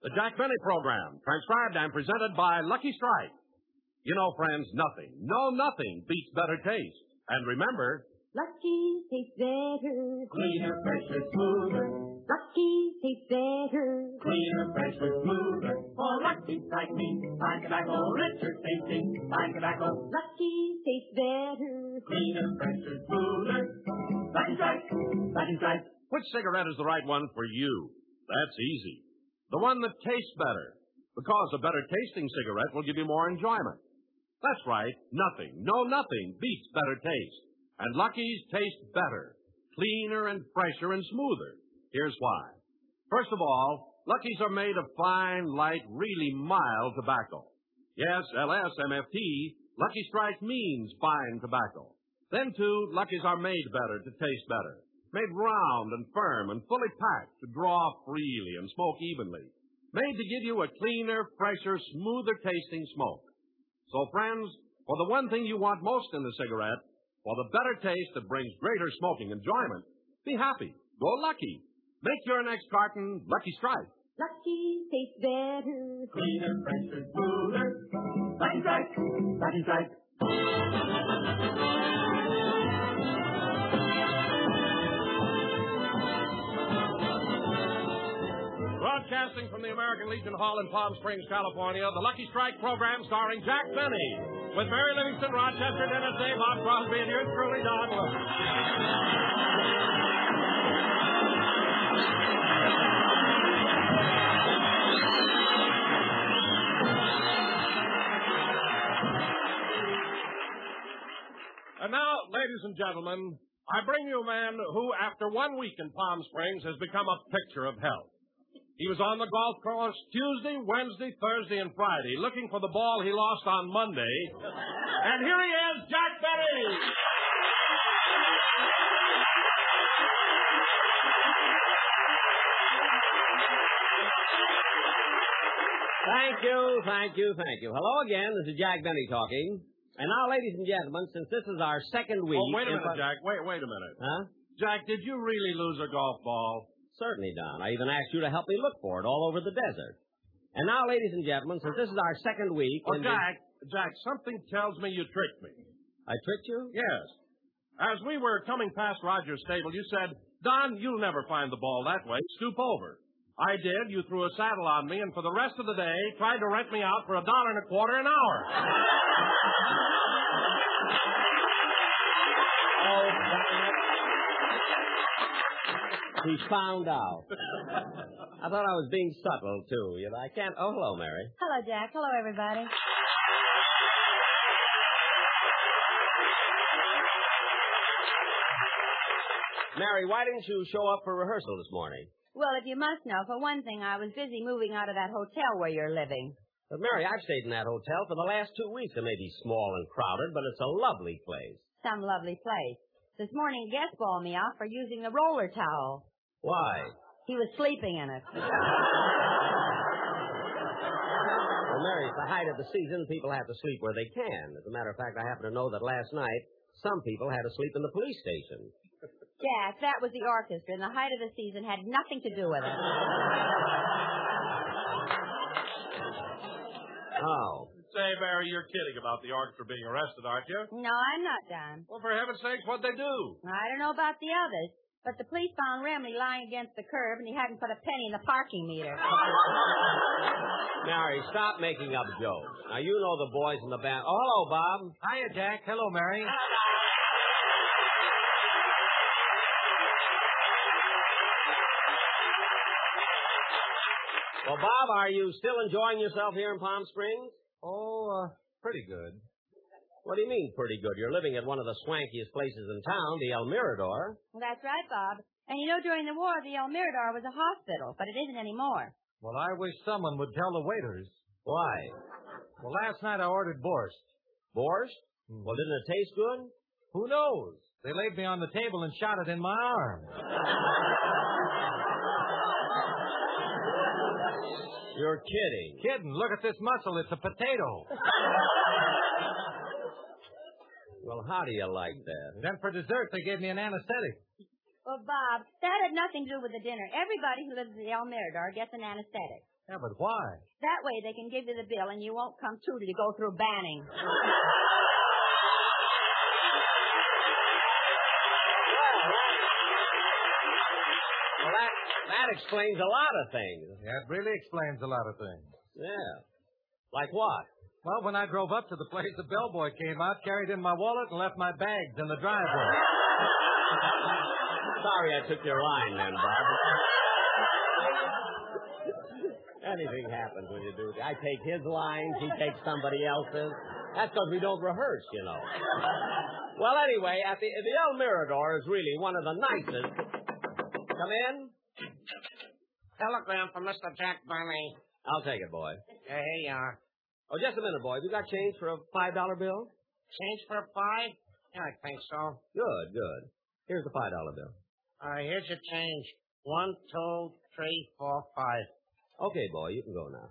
The Jack Benny Program, transcribed and presented by Lucky Strike. You know, friends, nothing beats better taste. And remember, Lucky tastes better. Cleaner, fresher, smoother. Lucky tastes better. Cleaner, fresher, smoother. For Lucky Strike means fine tobacco, richer tasting, fine tobacco. Lucky tastes better. Cleaner, fresher, smoother. Lucky Strike, Lucky Strike. which cigarette is the right one for you? That's easy. The one that tastes better. Because a better tasting cigarette will give you more enjoyment. That's right. Nothing beats better taste. And Lucky's taste better, cleaner and fresher and smoother. Here's why. First of all, Lucky's are made of fine, light, really mild tobacco. Yes, LSMFT, Lucky Strike means fine tobacco. Then, too, Lucky's are made better to taste better. Made round and firm and fully packed to draw freely and smoke evenly. Made to give you a cleaner, fresher, smoother tasting smoke. So, friends, for the one thing you want most in the cigarette, for the better taste that brings greater smoking enjoyment, be happy. Go Lucky. Make your next carton Lucky Strike. Lucky tastes better. Cleaner, fresher, smoother. Lucky Strike, Lucky Strike. Broadcasting from the American Legion Hall in Palm Springs, California, the Lucky Strike program starring Jack Benny, with Mary Livingston, Rochester, Dennis Day, Bob Crosby, and yours truly, Don Wilson. And now, ladies and gentlemen, I bring you a man who, after 1 week in Palm Springs, has become a picture of health. He was on the golf course Tuesday, Wednesday, Thursday, and Friday, looking for the ball he lost on Monday. And here he is, Jack Benny! Thank you. Hello again. This is Jack Benny talking. And now, ladies and gentlemen, since this is our second week... Oh, wait a minute, Jack. Wait a minute. Huh? Jack, did you really lose a golf ball? Certainly, Don. I even asked you to help me look for it all over the desert. And now, ladies and gentlemen, since this is our second week... Oh, Jack, something tells me you tricked me. I tricked you? Yes. As we were coming past Roger's stable, you said, Don, you'll never find the ball that way. Stoop over. I did. You threw a saddle on me, and for the rest of the day, tried to rent me out for $1.25 an hour. Oh, he's found out. I thought I was being subtle, too. You know, I can't... Oh, hello, Mary. Hello, Jack. Hello, everybody. Mary, why didn't you show up for rehearsal this morning? Well, if you must know, for one thing, I was busy moving out of that hotel where you're living. But, Mary, I've stayed in that hotel for the last 2 weeks. It may be small and crowded, but it's a lovely place. Some lovely place. This morning, a guest bawled me out for using the roller towel. Why? He was sleeping in it. Well, Mary, it's the height of the season. People have to sleep where they can. As a matter of fact, I happen to know that last night some people had to sleep in the police station. Jack, that was the orchestra, and the height of the season had nothing to do with it. Oh. Say, Mary, you're kidding about the orchestra being arrested, aren't you? No, I'm not, Don. Well, for heaven's sakes, what'd they do? I don't know about the others, but the police found Remley lying against the curb, and he hadn't put a penny in the parking meter. Mary, stop making up jokes. Now, you know the boys in the band. Oh, hello, Bob. Hiya, Jack. Hello, Mary. Well, Bob, are you still enjoying yourself here in Palm Springs? Oh, pretty good. What do you mean, pretty good? You're living at one of the swankiest places in town, the El Mirador. That's right, Bob. And you know, during the war, the El Mirador was a hospital, but it isn't anymore. Well, I wish someone would tell the waiters. Why? Well, last night I ordered borscht. Borscht? Well, didn't it taste good? Who knows? They laid me on the table and shot it in my arm. You're kidding. Kidding. Look at this muscle. It's a potato. Well, how do you like that? Then for dessert, they gave me an anesthetic. Well, Bob, that had nothing to do with the dinner. Everybody who lives at the El Mirador gets an anesthetic. Yeah, but why? That way they can give you the bill and you won't come through till you go through Banning. Well, that explains a lot of things. Yeah, it really explains a lot of things. Yeah. Like what? Well, when I drove up to the place, the bellboy came out, carried in my wallet, and left my bags in the driveway. Sorry I took your line then, Bob. Anything happens when you do that. I take his lines, he takes somebody else's. That's because we don't rehearse, you know. Well, anyway, the El Mirador is really one of the nicest. Come in. Telegram from Mr. Jack Burney. I'll take it, boy. Here you are. Oh, just a minute, boy. You got change for a $5 bill? Change for a 5? Yeah, I think so. Good, good. Here's the $5 bill. All right, here's your change. 1, 2, 3, 4, 5. Okay, boy, you can go now.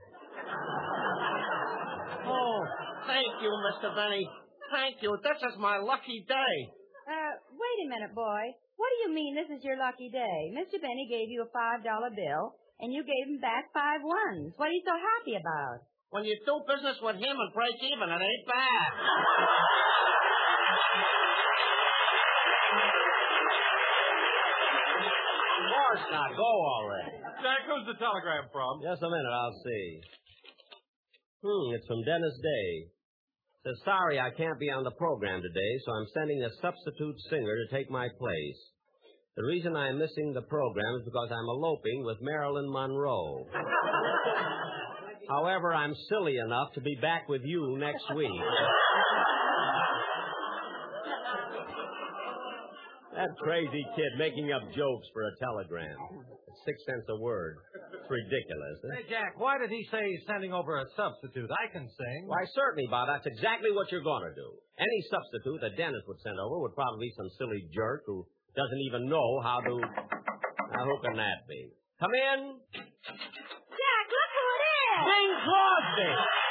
Oh, thank you, Mr. Benny. Thank you. This is my lucky day. Wait a minute, boy. What do you mean this is your lucky day? Mr. Benny gave you a $5 bill, and you gave him back 5 ones. What are you so happy about? When you do business with him and break even, it ain't bad. Of course not. Go already. Jack, who's the telegram from? Just a minute, I'll see. It's from Dennis Day. Says, sorry, I can't be on the program today, so I'm sending a substitute singer to take my place. The reason I'm missing the program is because I'm eloping with Marilyn Monroe. However, I'm silly enough to be back with you next week. That crazy kid making up jokes for a telegram. 6 cents a word. It's ridiculous. Hey, Jack, why did he say he's sending over a substitute? I can sing. Why, certainly, Bob. That's exactly what you're going to do. Any substitute that Dennis would send over would probably be some silly jerk who doesn't even know how to... Now, who can that be? Come in. Jack, look who it is! Bing Crosby!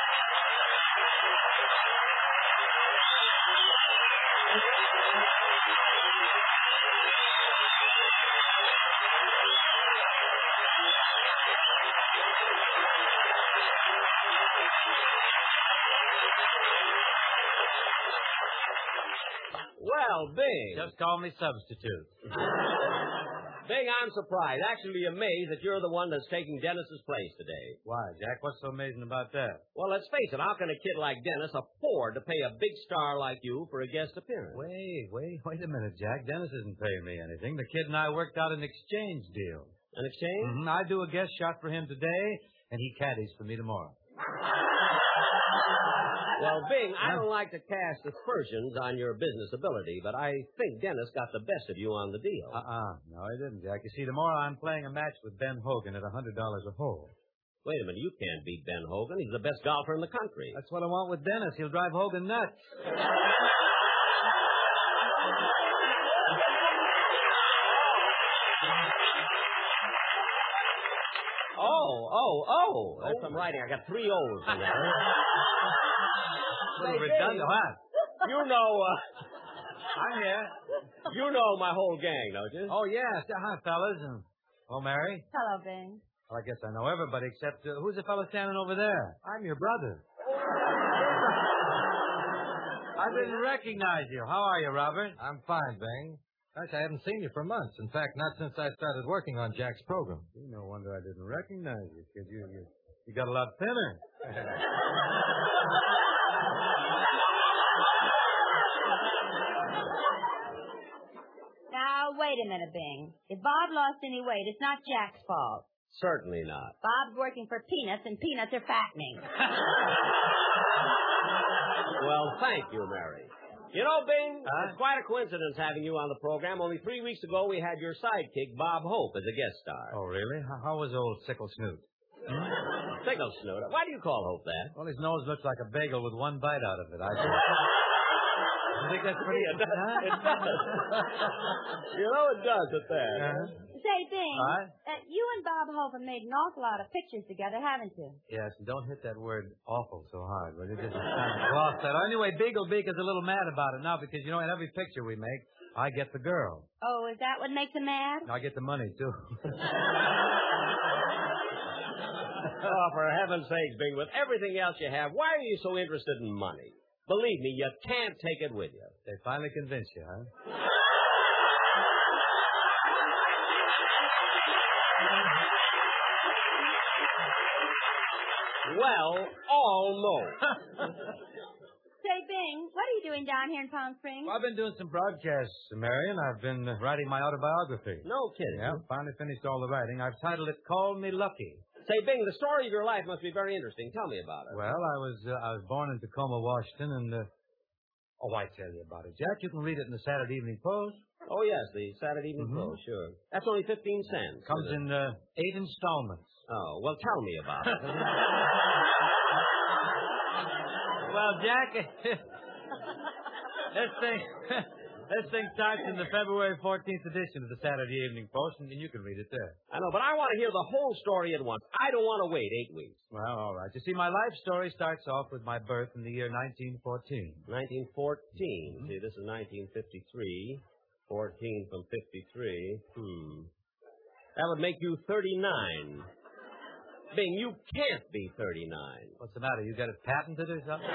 Well, Bing. Just call me substitute. Bing, I'm surprised, actually amazed that you're the one that's taking Dennis's place today. Why, Jack? What's so amazing about that? Well, let's face it, how can a kid like Dennis afford to pay a big star like you for a guest appearance? Wait a minute, Jack. Dennis isn't paying me anything. The kid and I worked out an exchange deal. An exchange? Mm-hmm. I do a guest shot for him today, and he caddies for me tomorrow. Well, Bing, I don't like to cast aspersions on your business ability, but I think Dennis got the best of you on the deal. No, he didn't, Jack. You see, tomorrow I'm playing a match with Ben Hogan at $100 a hole. Wait a minute, you can't beat Ben Hogan. He's the best golfer in the country. That's what I want with Dennis. He'll drive Hogan nuts. Oh. That's some writing. I got 3 O's in there. Little redundant. What? You know, I'm here. You know my whole gang, don't you? Oh, yes. Hi, fellas. Oh, Mary? Hello, Bing. Well, I guess I know everybody except, who's the fellow standing over there? I'm your brother. I didn't recognize you. How are you, Robert? I'm fine, Bing. Gosh, I haven't seen you for months. In fact, not since I started working on Jack's program. No wonder I didn't recognize you, kid. You got a lot thinner. Now, wait a minute, Bing. If Bob lost any weight, it's not Jack's fault. Certainly not. Bob's working for peanuts, and peanuts are fattening. Well, thank you, Mary. You know, Bing, it's quite a coincidence having you on the program. Only 3 weeks ago, we had your sidekick, Bob Hope, as a guest star. Oh, really? How was old Sickle Snoot? Sickle Snoot? Why do you call Hope that? Well, his nose looks like a bagel with one bite out of it. I think that's pretty... It does. It does. You know, it does at that. Say, Bing, What? you and Bob Hope have made an awful lot of pictures together, haven't you? Yes, and don't hit that word awful so hard, will you? Just kind of gloss that. Anyway, Beagle-Beak is a little mad about it now because, you know, in every picture we make, I get the girl. Oh, is that what makes him mad? I get the money, too. Oh, for heaven's sakes, Bing, with everything else you have, why are you so interested in money? Believe me, you can't take it with you. They finally convinced you, huh? Well, almost. Say, Bing, what are you doing down here in Palm Springs? Well, I've been doing some broadcasts, Marion. I've been writing my autobiography. No kidding. Yeah, finally finished all the writing. I've titled it Call Me Lucky. Say, Bing, the story of your life must be very interesting. Tell me about it. Well, I was born in Tacoma, Washington, and I tell you about it, Jack. You can read it in the Saturday Evening Post. Oh, yes, the Saturday Evening Post, sure. That's only 15 cents. Comes in 8 installments. Oh, well, tell me about it. Well, Jack, this thing starts in the February 14th edition of the Saturday Evening Post, and you can read it there. I know, but I want to hear the whole story at once. I don't want to wait 8 weeks. Well, all right. You see, my life story starts off with my birth in the year 1914. 1914. See, this is 1953. 14 from 53. That would make you 39. Bing, you can't be 39. What's the matter? You got it patented or something?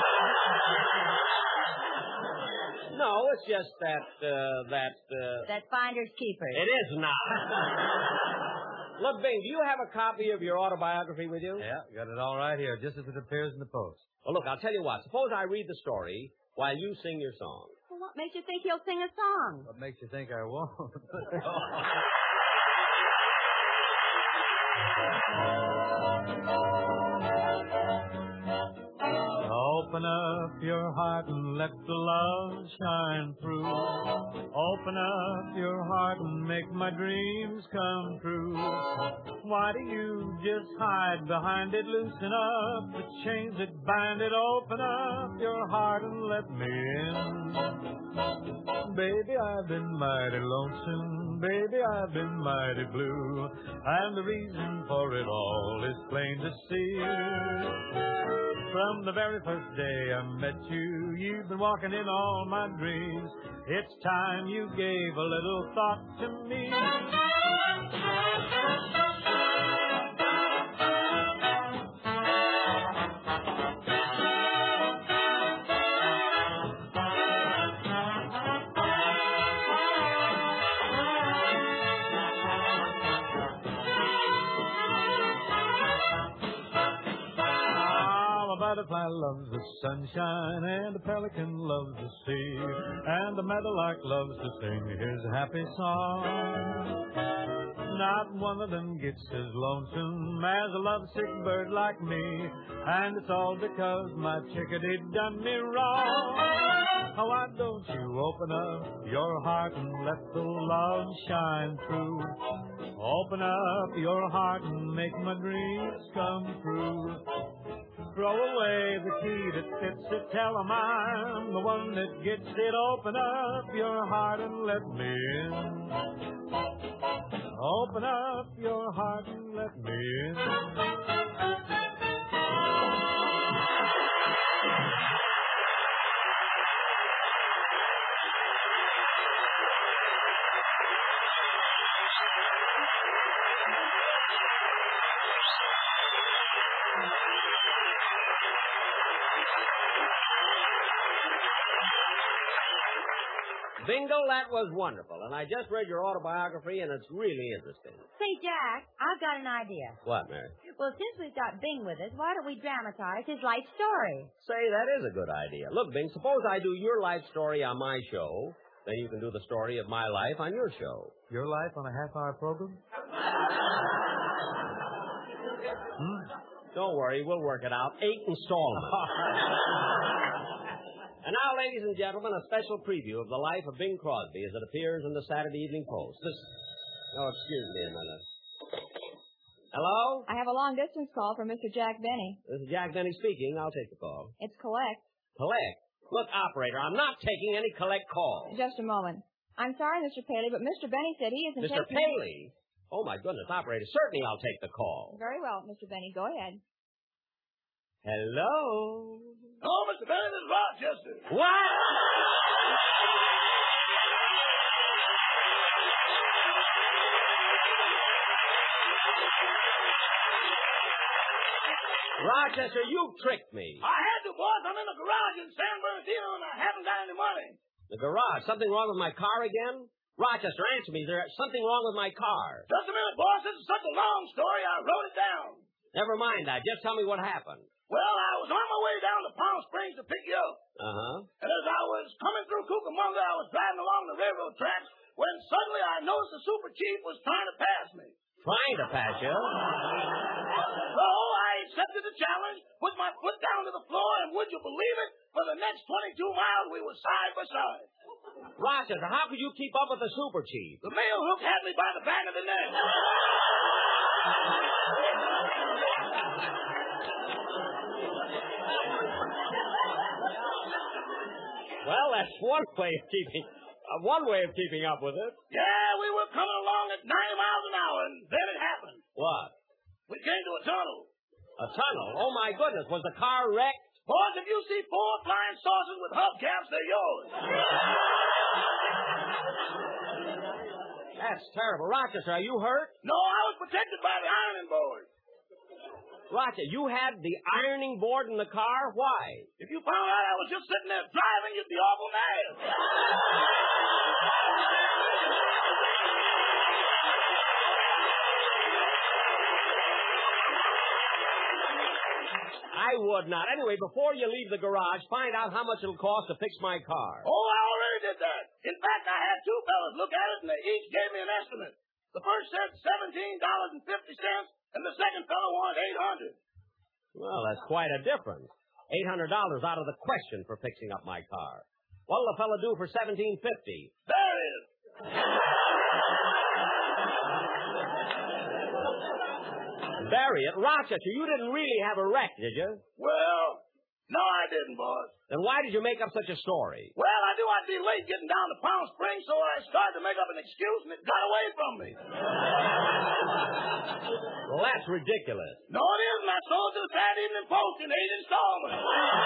No, it's just that. That finder's keepers. It is not. Look, Bing, do you have a copy of your autobiography with you? Yeah, got it all right here, just as it appears in the Post. Well, look, I'll tell you what. Suppose I read the story while you sing your song. Well, what makes you think he'll sing a song? What makes you think I won't? Open up your heart and let the love shine through. Open up your heart and make my dreams come true. Why do you just hide behind it? Loosen up the chains that bind it. Open up your heart and let me in. Baby, I've been mighty lonesome. Baby, I've been mighty blue. And the reason for it all is plain to see. From the very first day I met you, you've been walking in all my dreams. It's time you gave a little thought to me. The butterfly loves the sunshine, and the pelican loves the sea, and the meadowlark loves to sing his happy song. Not one of them gets as lonesome as a lovesick bird like me, and it's all because my chickadee done me wrong. Oh, why don't you open up your heart and let the love shine through? Open up your heart and make my dreams come true. Throw away the key that fits it. Tell 'em I'm the one that gets it. Open up your heart and let me in. Open up your heart and let me in. Bingo, that was wonderful. And I just read your autobiography, and it's really interesting. Say, Jack, I've got an idea. What, Mary? Well, since we've got Bing with us, why don't we dramatize his life story? Say, that is a good idea. Look, Bing, suppose I do your life story on my show. Then you can do the story of my life on your show. Your life on a half-hour program? Don't worry, we'll work it out. 8 installments. And now, ladies and gentlemen, a special preview of the life of Bing Crosby as it appears in the Saturday Evening Post. Excuse me a minute. Hello? I have a long-distance call from Mr. Jack Benny. This is Jack Benny speaking. I'll take the call. It's collect. Collect? Look, operator, I'm not taking any collect calls. Just a moment. I'm sorry, Mr. Paley, but Mr. Benny said he isn't Mr. taking... Paley? Oh, my goodness, operator, certainly I'll take the call. Very well, Mr. Benny. Go ahead. Hello? Oh, Mr. Benny, this is Rochester. What? Rochester, you tricked me. I had to, boss. I'm in the garage in San Bernardino, and I haven't got any money. The garage. Something wrong with my car again? Rochester, answer me. Is there something wrong with my car? Just a minute, boss. This is such a long story, I wrote it down. Never mind that. Just tell me what happened. Well, I was on my way down to Palm Springs to pick you up. Uh-huh. And as I was coming through Cucamonga, I was driving along the railroad tracks when suddenly I noticed the super chief was trying to pass me. Trying to pass you? So I accepted the challenge, put my foot down to the floor, and would you believe it? For the next 22 miles, we were side by side. Rochester, how could you keep up with the super chief? The mail hook had me by the back of the neck. Well, that's one way of keeping up with it. Yeah, we were coming along at 90 miles an hour, and then it happened. What? We came to a tunnel. A tunnel? Oh, my goodness. Was the car wrecked? Boys, if you see 4 flying saucers with hubcaps, they're yours. That's terrible. Rochester, are you hurt? No, I was protected by the ironing board. Rochester, you had the ironing board in the car? Why? If you found out I was just sitting there driving, you'd be awful mad. I would not. Anyway, before you leave the garage, find out how much it'll cost to fix my car. Oh, I already did that. In fact, I had 2 fellas look at it, and they each gave me an estimate. The first said $17.50, and the second fellow wanted $800. Well, that's quite a difference. $800 out of the question for fixing up my car. What'll the fellow do for $17.50? There it is. Bury it? Rochester, you didn't really have a wreck, did you? Well, no, I didn't, boss. Then why did you make up such a story? Well, I knew I'd be late getting down to Palm Springs, so I started to make up an excuse, and it got away from me. Well, that's ridiculous. No, it isn't. I sold it to the Saturday Evening Post in 8 installments.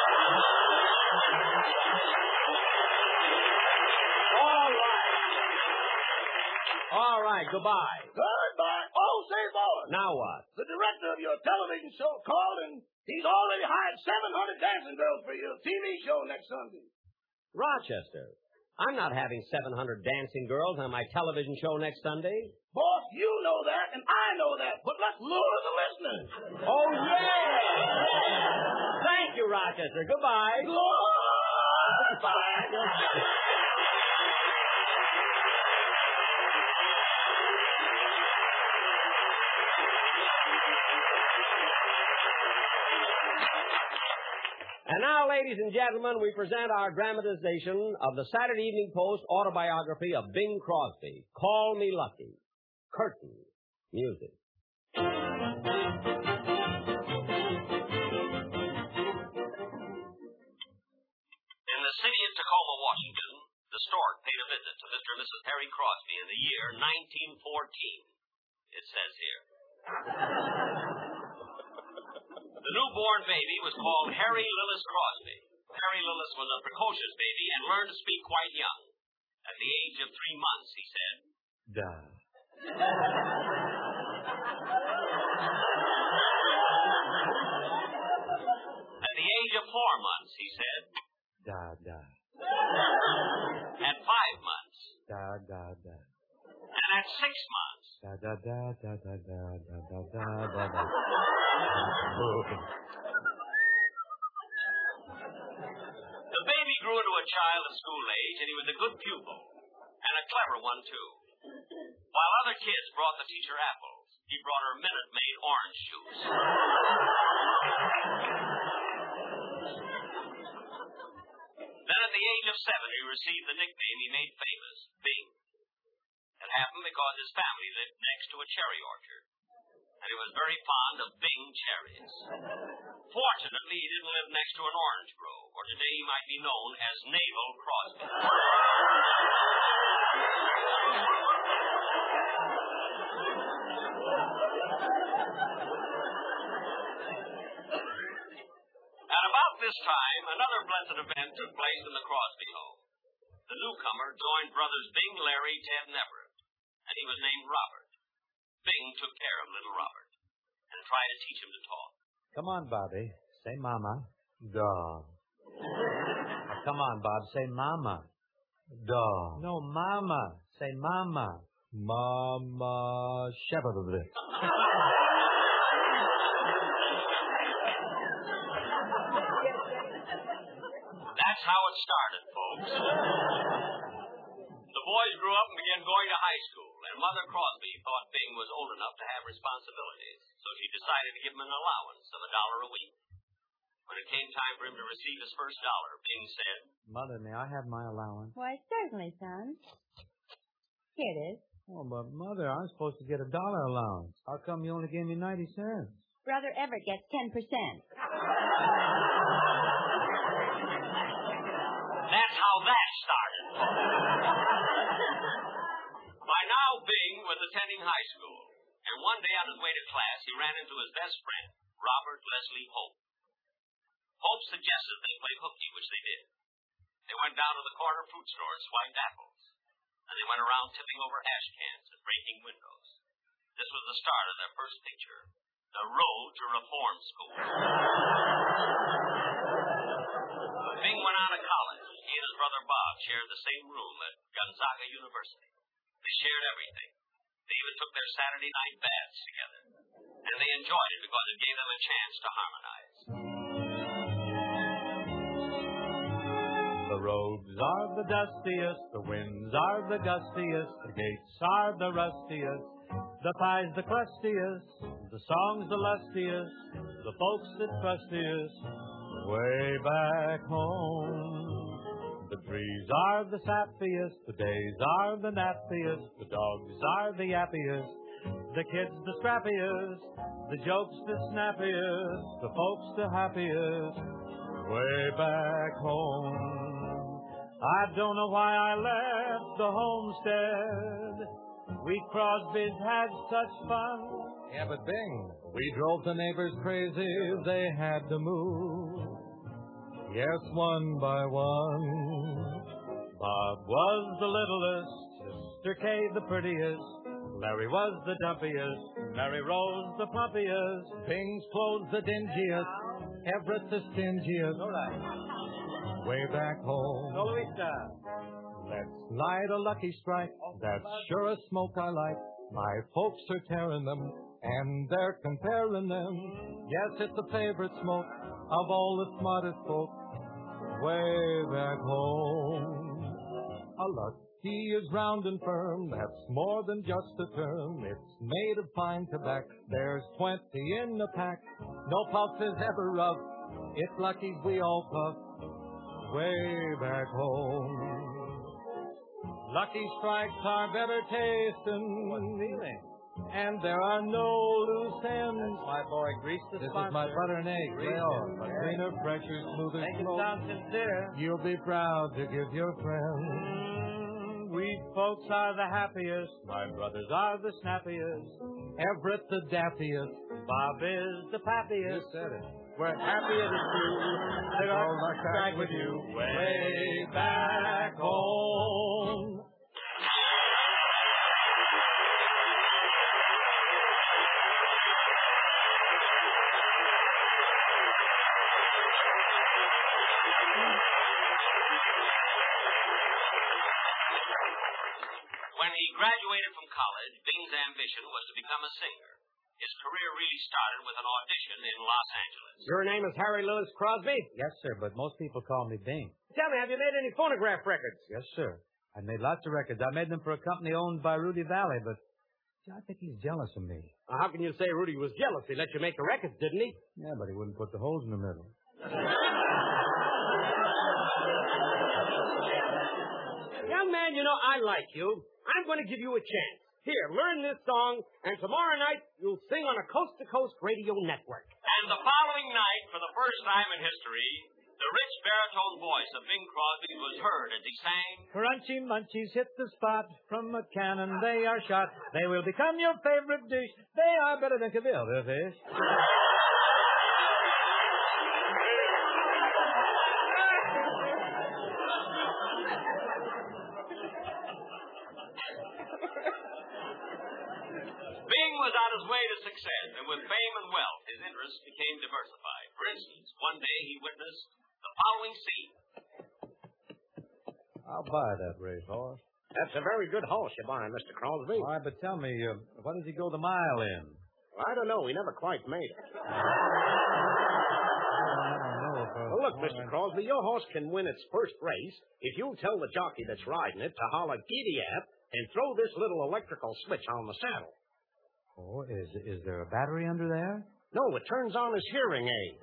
All right, goodbye. Goodbye. Oh, say, boss. Now what? The director of your television show called, and he's already hired 700 dancing girls for your TV show next Sunday. Rochester, I'm not having 700 dancing girls on my television show next Sunday. Boss, you know that, and I know that, but let's lure the listeners. Oh, yeah! Thank you, Rochester. Goodbye. Goodbye. And now, ladies and gentlemen, we present our dramatization of the Saturday Evening Post autobiography of Bing Crosby, Call Me Lucky. Curtain music. In the city of Tacoma, Washington, the stork paid a visit to Mr. and Mrs. Harry Crosby in the year 1914. It says here. The newborn baby was called Harry Lillis Crosby. Harry Lillis was a precocious baby and learned to speak quite young. At the age of 3 months, he said, Da. At the age of 4 months, he said, Da, da. At 5 months. Da, da, da. And at 6 months. Da, da, da, da, da, da, da, da, da, da, da. The baby grew into a child of school age, and he was a good pupil, and a clever one, too. While other kids brought the teacher apples, he brought her Minute Maid orange juice. Then at the age of 7, he received the nickname he made famous, Bing. It happened because his family lived next to a cherry orchard, and he was very fond of Bing cherries. Fortunately, he didn't live next to an orange grove, or today he might be known as Naval Crosby. At about this time, another blessed event took place in the Crosby home. The newcomer joined brothers Bing, Larry, Ted, and Everett, and he was named Robert. Bing took care of little Robert and tried to teach him to talk. Come on, Bobby. Say mama. Dog. Come on, Bob. Say mama. Dog. No, mama. Say mama. Mama. Shepherd. That's how it started, folks. The boys grew up and began going to high school, and Mother Crosby thought Bing was old enough to have responsibilities, so she decided to give him an allowance of $1 a week. When it came time for him to receive his first dollar, Bing said, Mother, may I have my allowance? Why, certainly, son. Here it is. Oh, but Mother, I'm supposed to get $1 allowance. How come you only gave me 90 cents? Brother Everett gets 10%. That's how that started. By now, Bing was attending high school, and one day on his way to class, he ran into his best friend, Robert Leslie Hope. Hope suggested they play hooky, which they did. They went down to the corner fruit store and swiped apples, and they went around tipping over ash cans and breaking windows. This was the start of their first picture, The Road to Reform School. Bing went on to college. He and his brother Bob shared the same room at Gonzaga University. They shared everything. They even took their Saturday night baths together. And they enjoyed it because it gave them a chance to harmonize. The roads are the dustiest, the winds are the gustiest, the gates are the rustiest, the pie's the crustiest, the song's the lustiest, the folks the trustiest, way back home. The trees are the sappiest, the days are the nappiest, the dogs are the yappiest, the kids the scrappiest, the jokes the snappiest, the folks the happiest, way back home. I don't know why I left the homestead. We Crosbys had such fun. Yeah, but Bing, we drove the neighbors crazy. They had to move. Yes, one by one. Bob was the littlest, Sister Kay the prettiest, Larry was the dumpiest, Mary Rose the plumpiest, Bing's clothes the dingiest, Everett the stingiest. All right. Way back home. Soloista. Let's light a lucky strike. That's sure a smoke I like. My folks are tearing them, and they're comparing them. Yes, it's a favorite smoke of all the smartest folk. Way back home. A lucky is round and firm. That's more than just a term. It's made of fine tobacco. There's 20 in the pack. No puff is ever rough. It's lucky we all puff. Way back home. Lucky Strikes are better tasting. What feeling? And there are no loose ends. My boy, Grease the This sponsor. is my butter and egg. Well, a cleaner, fresher, smoother Make it smoke. sound sincere. You'll be proud to give your friends. We folks are the happiest. My brothers are the snappiest. Everett the dappiest. Bob is the pappiest. You said it. We're happy it is true. They're all back with you. Way back home. When he graduated from college, Bing's ambition was to become a singer. His career really started with an audition in Los Angeles. Your name is Harry Lewis Crosby? Yes, sir, but most people call me Bing. Tell me, have you made any phonograph records? Yes, sir. I made lots of records. I made them for a company owned by Rudy Valley, but I think he's jealous of me. How can you say Rudy was jealous? He let you make the records, didn't he? Yeah, but he wouldn't put the holes in the middle. Young man, you know, I like you. I'm going to give you a chance. Here, learn this song, and tomorrow night you'll sing on a coast-to-coast radio network. And the following night, for the first time in history, the rich baritone voice of Bing Crosby was heard as he sang, Crunchy munchies hit the spot. From a cannon they are shot. They will become your favorite dish. They are better than Cavilda fish. Bing was on his way to success, and with fame and wealth, his interests became became diversified. For instance, one day he witnessed the following scene. I'll buy that racehorse. That's a very good horse you're buying, Mr. Crosby. All right, but tell me, what does he go the mile in? Well, I don't know. We never quite made it. I don't know. Well, look, Mr. Crosby, your horse can win its first race if you'll tell the jockey that's riding it to holler giddy-up and throw this little electrical switch on the saddle. Oh, is there a battery under there? No, it turns on his hearing aid.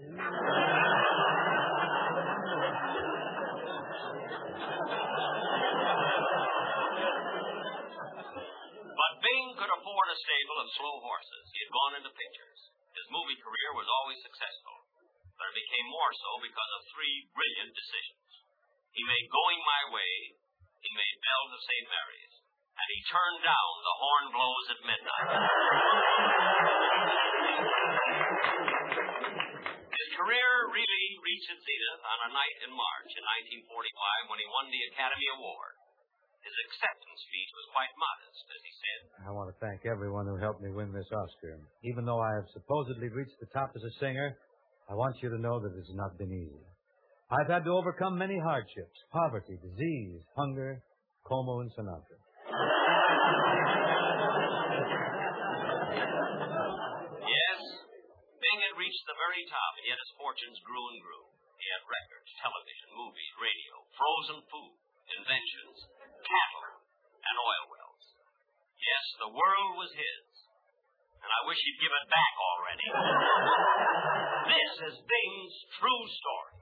But Bing could afford a stable of slow horses. He had gone into pictures. His movie career was always successful, but it became more so because of three brilliant decisions. He made Going My Way, he made Bells of St. Mary's, and he turned down The Horn Blows at Midnight. His career really reached its zenith on a night in March in 1945 when he won the Academy Award. His acceptance speech was quite modest, as he said. I want to thank everyone who helped me win this Oscar. Even though I have supposedly reached the top as a singer, I want you to know that it's not been easy. I've had to overcome many hardships, poverty, disease, hunger, Como and Sinatra. Yes, Bing had reached the very top, and yet his fortunes grew and grew. He had records, television, movies, radio, frozen food, inventions, cattle, and oil wells. Yes, the world was his, and I wish he'd give it back already. This is Bing's true story.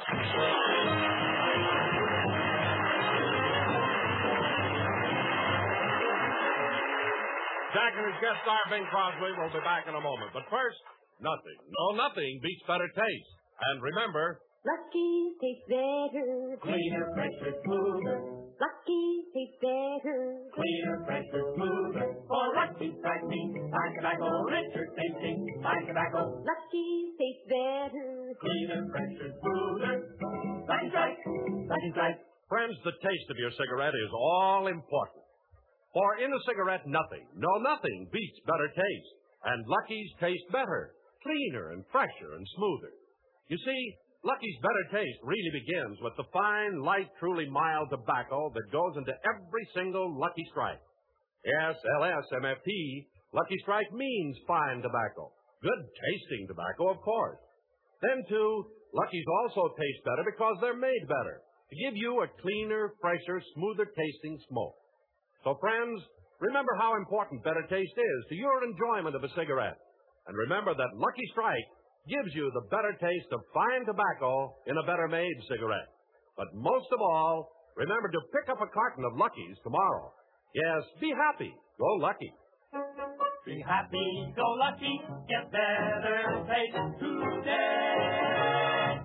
Jack and his guest star, Bing Crosby, will be back in a moment. But first, nothing. No, nothing beats better taste. And remember, Lucky's tastes better. Cleaner, fresher, smoother. Lucky's tastes better. Cleaner, fresher, smoother. For Lucky Strike me. Fine tobacco, richer tasting. Fine tobacco. Lucky's tastes better. Cleaner, fresher, smoother. Lucky Strike. Lucky Strike. friends, the taste of your cigarette is all important. For in a cigarette, nothing, no nothing, beats better taste. And Lucky's taste better, cleaner and fresher and smoother. You see, Lucky's better taste really begins with the fine, light, truly mild tobacco that goes into every single Lucky Strike. Yes, LSMFT, Lucky Strike means fine tobacco. Good tasting tobacco, of course. Then, too, Lucky's also taste better because they're made better, to give you a cleaner, fresher, smoother tasting smoke. So, friends, remember how important better taste is to your enjoyment of a cigarette. And remember that Lucky Strike gives you the better taste of fine tobacco in a better-made cigarette. But most of all, remember to pick up a carton of Lucky's tomorrow. Yes, be happy. Go Lucky. Be happy, go lucky, get better taste today.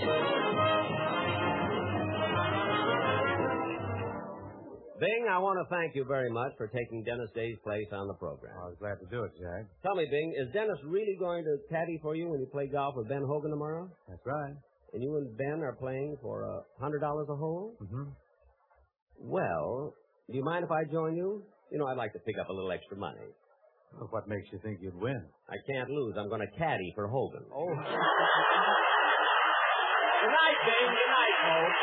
Bing, I want to thank you very much for taking Dennis Day's place on the program. I was glad to do it, Jack. Tell me, Bing, is Dennis really going to caddy for you when you play golf with Ben Hogan tomorrow? That's right. And you and Ben are playing for $100 a hole? Mm-hmm. Well, do you mind if I join you? You know, I'd like to pick up a little extra money. Well, what makes you think you'd win? I can't lose. I'm going to caddy for Hogan. Oh. Good night, Bing. Good night, folks.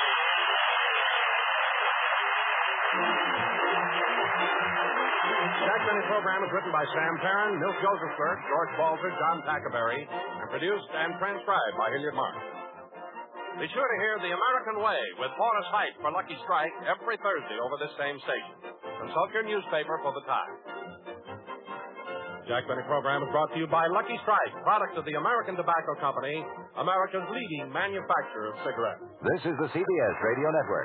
The Jack Benny program is written by Sam Perrin, Milt Josephsberg, George Balzer, John Tackerberry, and produced and transcribed by Hilliard Mark. Be sure to hear The American Way with Forrest Height for Lucky Strike every Thursday over this same station. Consult your newspaper for the time. Jack Benny program is brought to you by Lucky Strike, product of the American Tobacco Company, America's leading manufacturer of cigarettes. This is the CBS Radio Network.